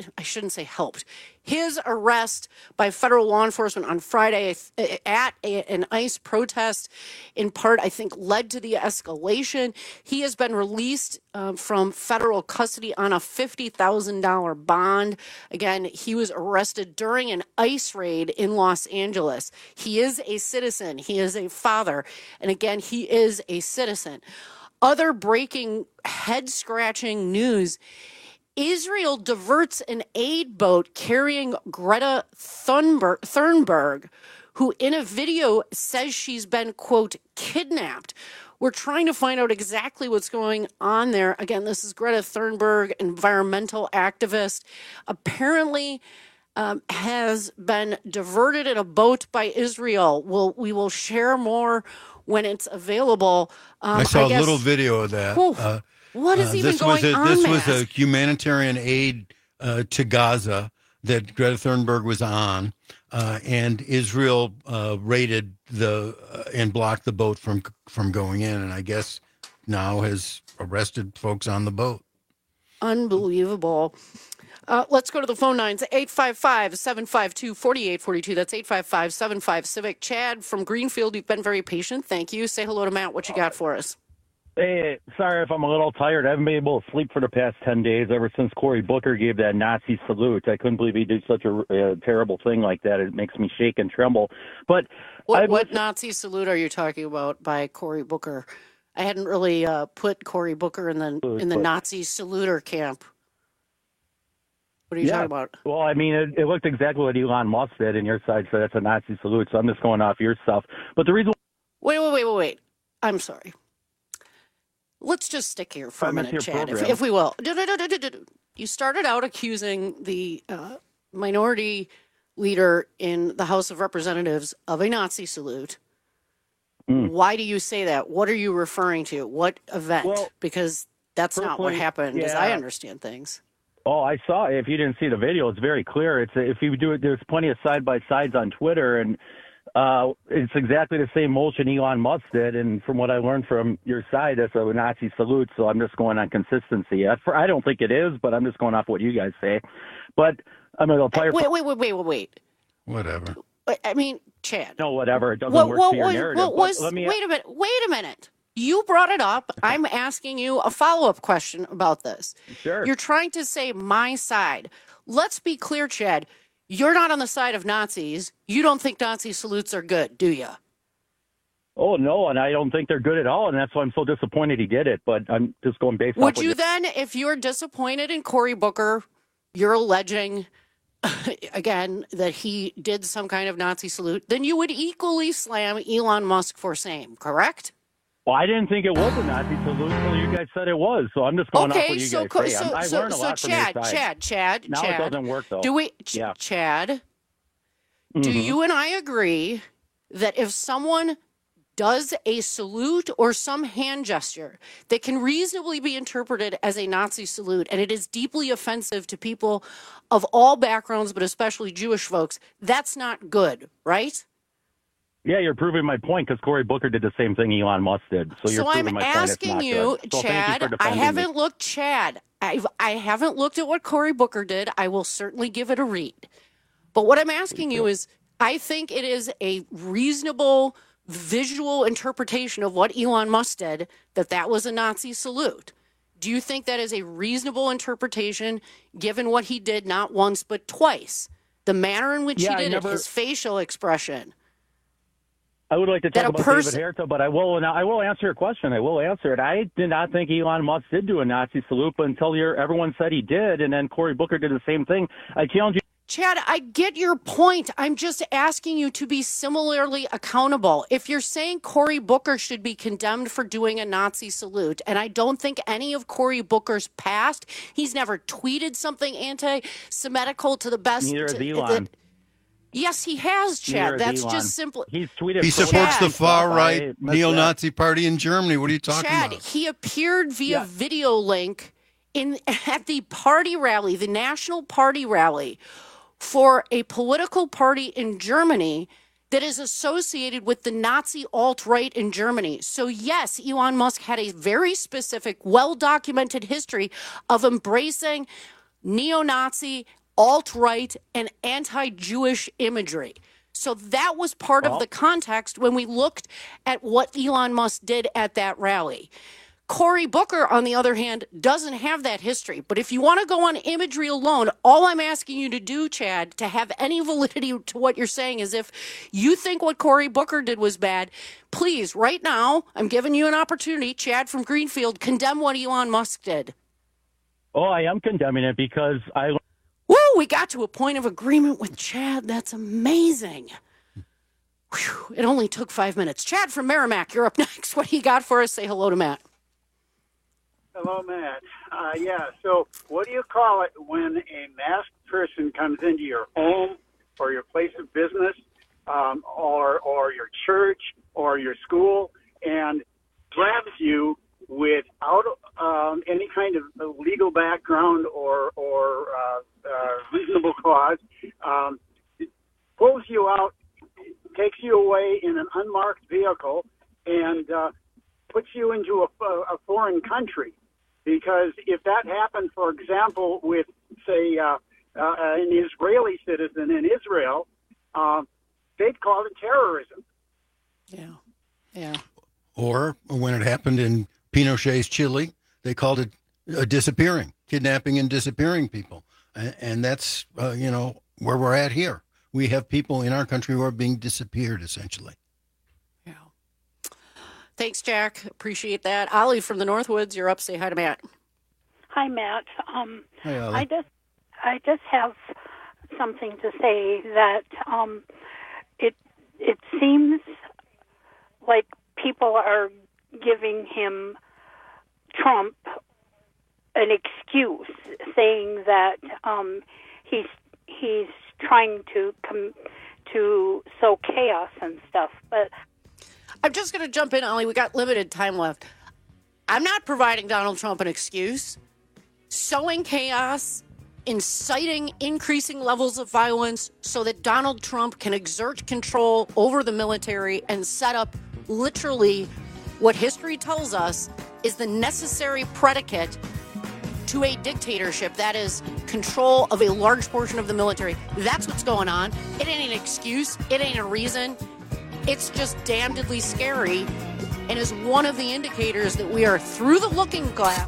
arrest by federal law enforcement on Friday at an ICE protest, in part, I think, led to the escalation. He has been released from federal custody on a $50,000 bond. Again, he was arrested during an ICE raid in Los Angeles. He is a citizen. He is a father. And again, he is a citizen. Other breaking, head-scratching news: Israel diverts an aid boat carrying Greta Thunberg, who in a video says she's been, quote, kidnapped. We're trying to find out exactly what's going on there. Again, this is Greta Thunberg, environmental activist, apparently has been diverted in a boat by Israel. We will share more when it's available. I saw a little video of that. What is even going on, This was a humanitarian aid to Gaza that Greta Thunberg was on, and Israel raided and blocked the boat from going in, and I guess now has arrested folks on the boat. Unbelievable. Let's go to the phone lines. 855-752-4842. That's 855-75-CIVIC. Chad from Greenfield, you've been very patient. Thank you. Say hello to Matt. What you got for us? Hey, sorry if I'm a little tired. I haven't been able to sleep for the past 10 days ever since Cory Booker gave that Nazi salute. I couldn't believe he did such a terrible thing like that. It makes me shake and tremble. But what Nazi salute are you talking about by Cory Booker? I hadn't really put Cory Booker in the Nazi saluter camp. What are you talking about? Well, I mean, it looked exactly what Elon Musk did, and your side said that's a Nazi salute, so I'm just going off your stuff. But the reason... Wait. I'm sorry. Let's just stick here for a minute, Chad, if we will. You started out accusing the minority leader in the House of Representatives of a Nazi salute. Why do you say that? What are you referring to? What event? Well, because that's not what happened, as I understand things. Oh, I saw it. If you didn't see the video, it's very clear. If you do it, there's plenty of side-by-sides on Twitter, and it's exactly the same motion Elon Musk did. And from what I learned from your side, that's a Nazi salute. So I'm just going on consistency. I don't think it is, but I'm just going off what you guys say. But I'm going to play. Wait. Whatever. I mean, Chad. No, whatever. It doesn't work for your narrative. Wait a minute. You brought it up. I'm asking you a follow-up question about this. Sure. You're trying to say my side. Let's be clear, Chad. You're not on the side of Nazis. You don't think Nazi salutes are good, do you? Oh, no, and I don't think they're good at all, and that's why I'm so disappointed he did it. But I'm just going based off Would what you you're- then, if you're disappointed in Cory Booker, you're alleging, again, that he did some kind of Nazi salute, then you would equally slam Elon Musk for same, correct? Well, I didn't think it was a Nazi salute until you guys said it was, so I'm just going off what you guys say. I learned a lot from your side. Chad. Now it doesn't work, though. Chad, Mm-hmm. do you and I agree that if someone does a salute or some hand gesture that can reasonably be interpreted as a Nazi salute, and it is deeply offensive to people of all backgrounds, but especially Jewish folks, that's not good, right? Yeah, you're proving my point because Cory Booker did the same thing Elon Musk did. So you're proving I'm my point. It's asking not you, good. So Chad, thank you for I defending haven't me. looked, Chad, I haven't looked at what Cory Booker did. I will certainly give it a read. But what I'm asking you is, I think it is a reasonable visual interpretation of what Elon Musk did, that was a Nazi salute. Do you think that is a reasonable interpretation given what he did not once but twice? The manner in which he did it, his facial expression. I would like to talk that a about person- David Herta, but I will answer your question. I will answer it. I did not think Elon Musk did do a Nazi salute until everyone said he did, and then Cory Booker did the same thing. I challenge you. Chad, I get your point. I'm just asking you to be similarly accountable. If you're saying Cory Booker should be condemned for doing a Nazi salute, and I don't think any of Cory Booker's past, he's never tweeted something anti-Semitical to the best. Neither has Elon. Yes, he has, Chad. Neither That's Elon. just simple. He's tweeted. He supports the Chad, far-right neo-Nazi party in Germany. What are you talking Chad, about? he appeared via video link at the party rally, the national party rally, for a political party in Germany that is associated with the Nazi alt-right in Germany. So yes, Elon Musk had a very specific, well-documented history of embracing neo-Nazi, alt-right, and anti-Jewish imagery. So that was part of the context when we looked at what Elon Musk did at that rally. Cory Booker, on the other hand, doesn't have that history. But if you want to go on imagery alone, all I'm asking you to do, Chad, to have any validity to what you're saying is if you think what Cory Booker did was bad, please, right now, I'm giving you an opportunity, Chad from Greenfield, condemn what Elon Musk did. Oh, I am condemning it because I. Woo, we got to a point of agreement with Chad. That's amazing. Whew, it only took 5 minutes. Chad from Merrimack, you're up next. What do you got for us? Say hello to Matt. Hello, Matt. So what do you call it when a masked person comes into your home or your place of business or your church or your school and grabs you without any kind of legal background or reasonable cause, pulls you out, takes you away in an unmarked vehicle, and puts you into a foreign country? Because if that happened, for example, with, say, an Israeli citizen in Israel, they'd call it terrorism. Yeah. Or when it happened in Pinochet's Chile, they called it kidnapping and disappearing people. And that's, where we're at here. We have people in our country who are being disappeared, essentially. Thanks, Jack. Appreciate that. Ollie from the Northwoods, you're up. Say hi to Matt. Hi, Matt. Hi, Ollie. I just have something to say that it seems like people are giving him, Trump, an excuse, saying that he's trying to sow chaos and stuff, but. I'm just going to jump in, Ollie. We got limited time left. I'm not providing Donald Trump an excuse. Sowing chaos, inciting increasing levels of violence so that Donald Trump can exert control over the military and set up literally what history tells us is the necessary predicate to a dictatorship, that is control of a large portion of the military. That's what's going on. It ain't an excuse. It ain't a reason. It's just damnedly scary and is one of the indicators that we are through the looking glass.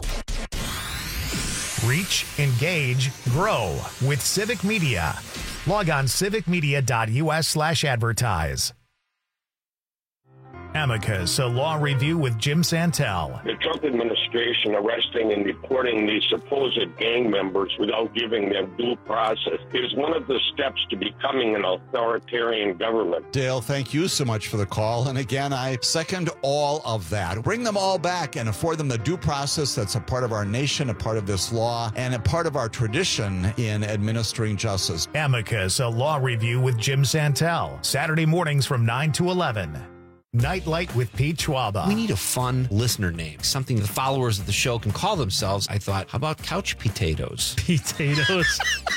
Reach, engage, grow with Civic Media. Log on civicmedia.us/advertise. Amicus, a law review with Jim Santel. The Trump administration arresting and deporting these supposed gang members without giving them due process is one of the steps to becoming an authoritarian government. Dale, thank you so much for the call. And again, I second all of that. Bring them all back and afford them the due process that's a part of our nation, a part of this law, and a part of our tradition in administering justice. Amicus, a law review with Jim Santel. Saturday mornings from 9 to 11. Nightlight with Pete Schwaba. We need a fun listener name, something the followers of the show can call themselves. I thought, how about couch potatoes? Potatoes?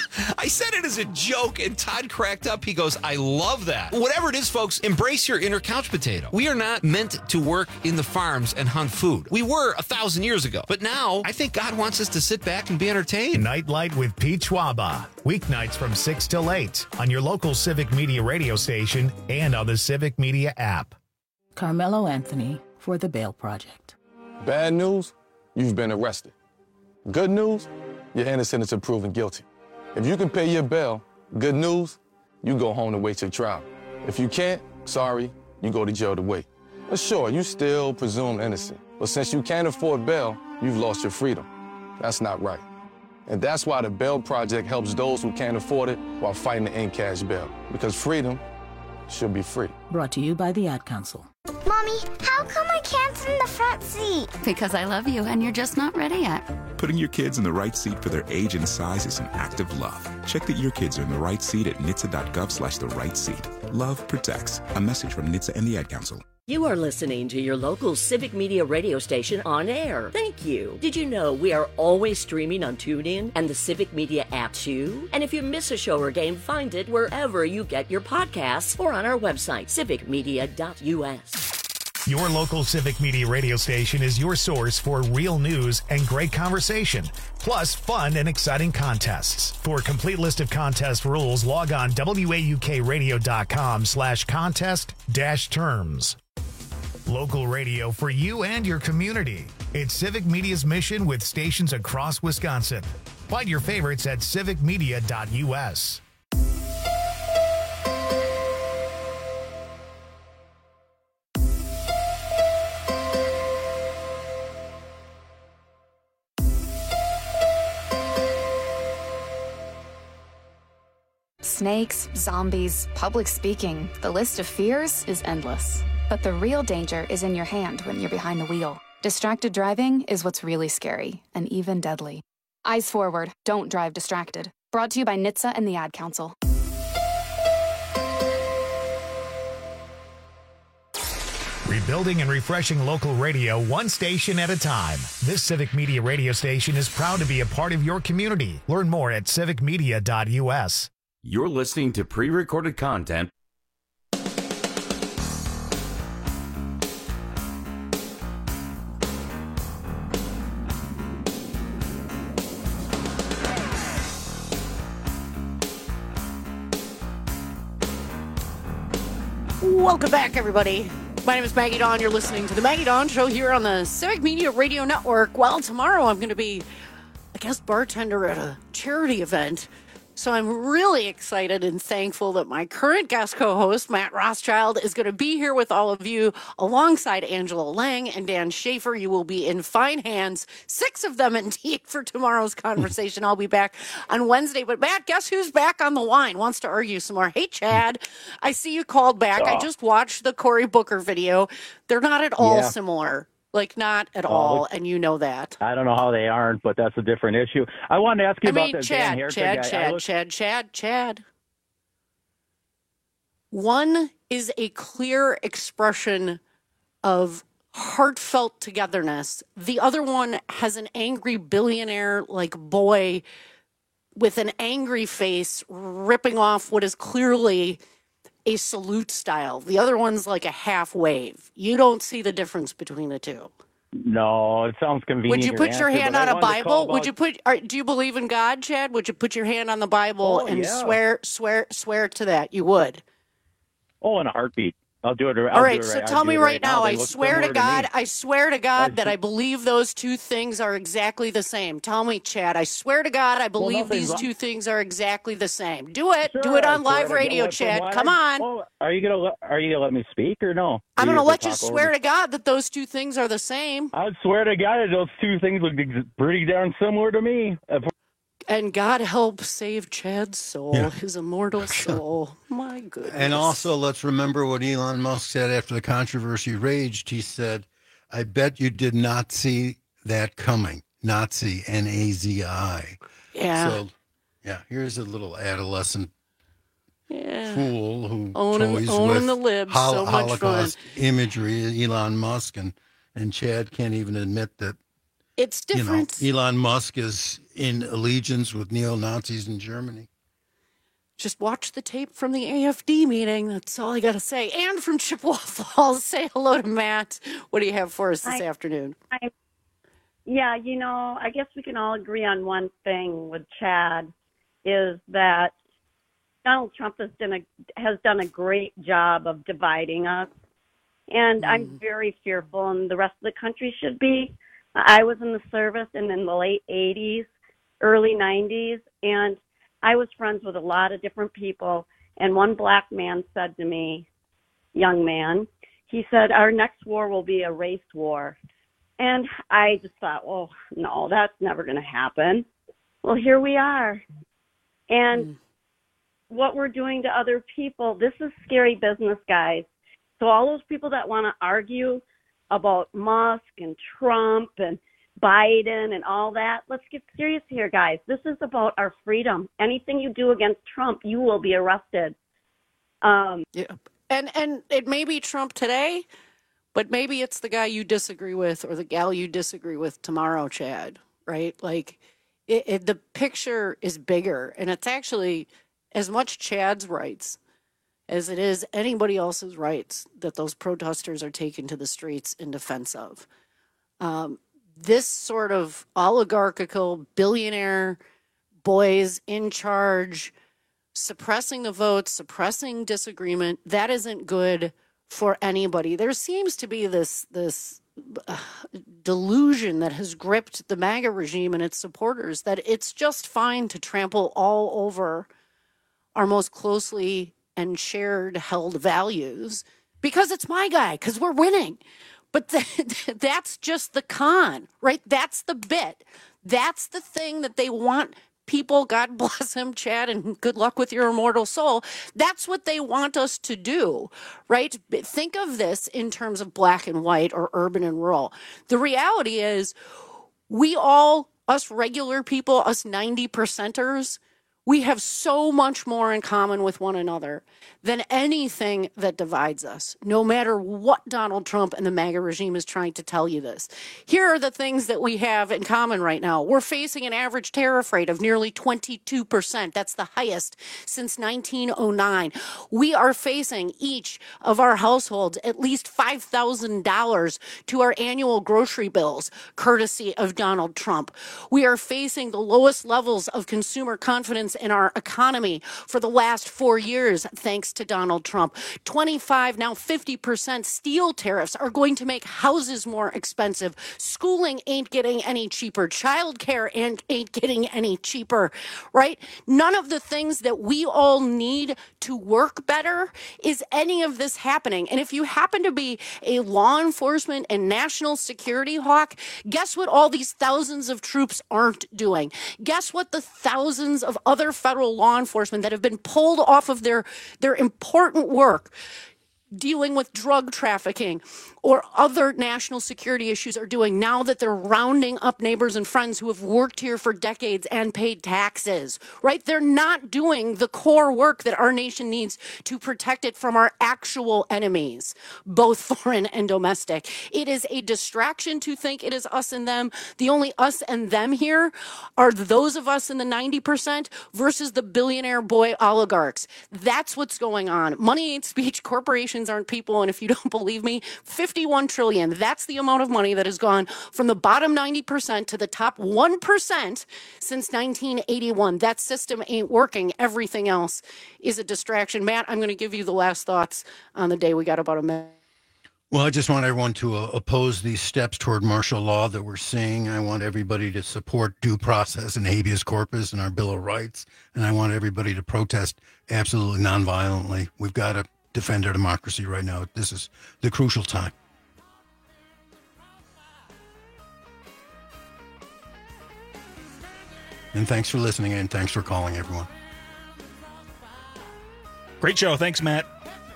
I said it as a joke, and Todd cracked up. He goes, I love that. Whatever it is, folks, embrace your inner couch potato. We are not meant to work in the farms and hunt food. We were 1,000 years ago. But now, I think God wants us to sit back and be entertained. Nightlight with Pete Schwaba. Weeknights from 6 till 8 on your local Civic Media radio station and on the Civic Media app. Carmelo Anthony for the Bail Project. Bad news, you've been arrested. Good news, you're innocent until proven guilty. If you can pay your bail, good news, you go home to wait your trial. If you can't, sorry, you go to jail to wait. But sure, you still presumed innocent. But since you can't afford bail, you've lost your freedom. That's not right. And that's why the Bail Project helps those who can't afford it while fighting to end cash bail. Because freedom should be free. Brought to you by the Ad Council. Mommy, how come I can't sit in the front seat? Because I love you and you're just not ready yet. Putting your kids in the right seat for their age and size is an act of love. Check that your kids are in the right seat at nhtsa.gov/the right seat. Love protects. A message from NHTSA and the Ad Council. You are listening to your local Civic Media radio station on air. Thank you. Did you know we are always streaming on TuneIn and the Civic Media app too? And if you miss a show or game, find it wherever you get your podcasts or on our website, civicmedia.us. Your local Civic Media radio station is your source for real news and great conversation, plus fun and exciting contests. For a complete list of contest rules, log on waukradio.com/contest-terms. Local radio for you and your community. It's Civic Media's mission with stations across Wisconsin. Find your favorites at civicmedia.us. Snakes, zombies, public speaking. The list of fears is endless. But the real danger is in your hand when you're behind the wheel. Distracted driving is what's really scary and even deadly. Eyes forward. Don't drive distracted. Brought to you by NHTSA and the Ad Council. Rebuilding and refreshing local radio one station at a time. This Civic Media radio station is proud to be a part of your community. Learn more at civicmedia.us. You're listening to pre-recorded content. Welcome back, everybody. My name is Maggie Dawn. You're listening to the Maggie Dawn Show here on the Civic Media Radio Network. Well, tomorrow I'm going to be a guest bartender at a charity event. So I'm really excited and thankful that my current guest co-host, Matt Rothschild, is going to be here with all of you alongside Angela Lang and Dan Schaefer. You will be in fine hands, 6 of them indeed, for tomorrow's conversation. I'll be back on Wednesday. But Matt, guess who's back on the line? Wants to argue some more. Hey, Chad, I see you called back. I just watched the Cory Booker video. They're not at all similar. Like, not at all, and you know that. I don't know how they aren't, but that's a different issue. I wanted to ask you about that Chad, Dan Hertig. Chad. One is a clear expression of heartfelt togetherness. The other one has an angry billionaire like boy with an angry face ripping off what is clearly a salute style. The other one's like a half wave. You don't see the difference between the two. No, it sounds convenient. Would you put your hand on a Bible? Would you put? Do you believe in God, Chad? Would you put your hand on the Bible and swear to that? You would. Oh, in a heartbeat. I'll do it. All right, so I'll tell do me it right now. They I look swear to similar God, me. I swear to God that I believe those two things are exactly the same. Tell me, Chad. I swear to God, I believe these two things are exactly the same. Do it. Sure, Do it I on swear live to radio, God. Chad. Why- Come on. Oh, are you gonna let me speak or no? I'm going to let you talk swear over to God that those two things are the same. I swear to God that those two things look pretty darn similar to me. And God help save Chad's soul, his immortal soul. My goodness. And also, let's remember what Elon Musk said after the controversy raged. He said, I bet you did not see that coming. Nazi, N-A-Z-I. Yeah. So, yeah, here's a little adolescent Yeah. fool who Owning toys the with libs. So much fun. Holocaust imagery, Elon Musk, and Chad can't even admit that It's different. Elon Musk is in allegiance with neo-Nazis in Germany. Just watch the tape from the AFD meeting. That's all I got to say. And from Chippewa Falls. Say hello to Matt. What do you have for us this afternoon? Yeah, I guess we can all agree on one thing with Chad is that Donald Trump has done a great job of dividing us. And I'm very fearful, and the rest of the country should be. I was in the service in the late 80s, early 90s, and I was friends with a lot of different people. And one black man said to me, young man, he said, our next war will be a race war. And I just thought, oh, no, that's never going to happen. Well, here we are. And what we're doing to other people, this is scary business, guys. So all those people that want to argue about Musk and Trump and Biden and all that, let's get serious here, guys. This is about our freedom. Anything you do against Trump, you will be arrested. Yeah. And it may be Trump today, but maybe it's the guy you disagree with or the gal you disagree with tomorrow, Chad, right? Like the picture is bigger, and it's actually as much Chad's rights as it is anybody else's rights that those protesters are taken to the streets in defense of. This sort of oligarchical billionaire boys in charge, suppressing the votes, suppressing disagreement, that isn't good for anybody. There seems to be this delusion that has gripped the MAGA regime and its supporters that it's just fine to trample all over our most closely and shared held values because it's my guy, because we're winning. But that's just the con, right? That's the bit. That's the thing that they want people, God bless him, Chad, and good luck with your immortal soul. That's what they want us to do, right? Think of this in terms of black and white or urban and rural. The reality is we all, us regular people, us 90%ers, we have so much more in common with one another than anything that divides us, no matter what Donald Trump and the MAGA regime is trying to tell you this. Here are the things that we have in common right now. We're facing an average tariff rate of nearly 22%. That's the highest since 1909. We are facing each of our households at least $5,000 to our annual grocery bills, courtesy of Donald Trump. We are facing the lowest levels of consumer confidence in our economy for the last 4 years, thanks to Donald Trump. 25, now 50% steel tariffs are going to make houses more expensive. Schooling ain't getting any cheaper. Childcare ain't getting any cheaper, right? None of the things that we all need to work better is any of this happening. And if you happen to be a law enforcement and national security hawk, guess what all these thousands of troops aren't doing? Guess what the thousands of other federal law enforcement that have been pulled off of their important work dealing with drug trafficking or other national security issues are doing now that they're rounding up neighbors and friends who have worked here for decades and paid taxes, right? They're not doing the core work that our nation needs to protect it from our actual enemies, both foreign and domestic. It is a distraction to think it is us and them. The only us and them here are those of us in the 90% versus the billionaire boy oligarchs. That's what's going on. Money Ain't Speech, corporations politicians aren't people, and if you don't believe me, 51 trillion. That's the amount of money that has gone from the bottom 90% to the top 1% since 1981. That system ain't working. Everything else is a distraction. Matt, I'm going to give you the last thoughts on the day. We got about a minute. Well, I just want everyone to oppose these steps toward martial law that we're seeing. I want everybody to support due process and habeas corpus and our Bill of Rights. And I want everybody to protest absolutely nonviolently. We've got to defend our democracy right now. This is the crucial time. And thanks for listening, and thanks for calling, everyone. Great show. Thanks, Matt.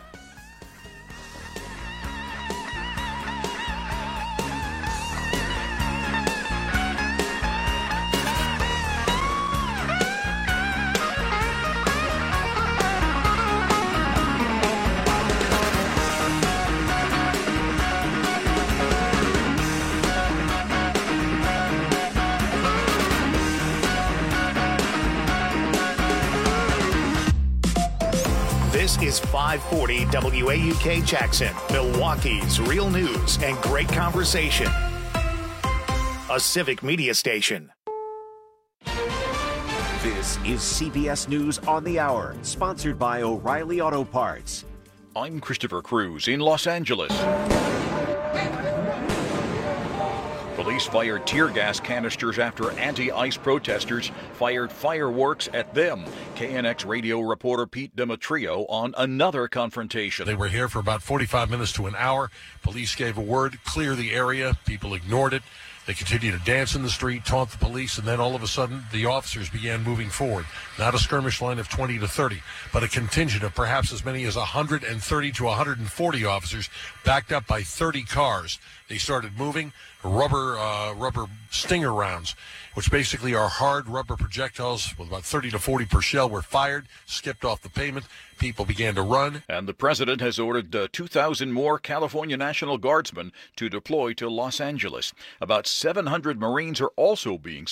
This is 540 WAUK Jackson, Milwaukee's real news and great conversation. A civic media station. This is CBS News on the Hour, sponsored by O'Reilly Auto Parts. I'm Christopher Cruz in Los Angeles. Police fired tear gas canisters after anti-ICE protesters fired fireworks at them. KNX radio reporter Pete Demetrio on another confrontation. They were here for about 45 minutes to an hour. Police gave a word, clear the area. People ignored it. They continued to dance in the street, taunt the police, and then all of a sudden, the officers began moving forward. Not a skirmish line of 20 to 30, but a contingent of perhaps as many as 130 to 140 officers backed up by 30 cars. They started moving. Rubber stinger rounds, which basically are hard rubber projectiles with about 30 to 40 per shell, were fired, skipped off the pavement. People began to run. And the president has ordered 2,000 more California National Guardsmen to deploy to Los Angeles. About 700 Marines are also being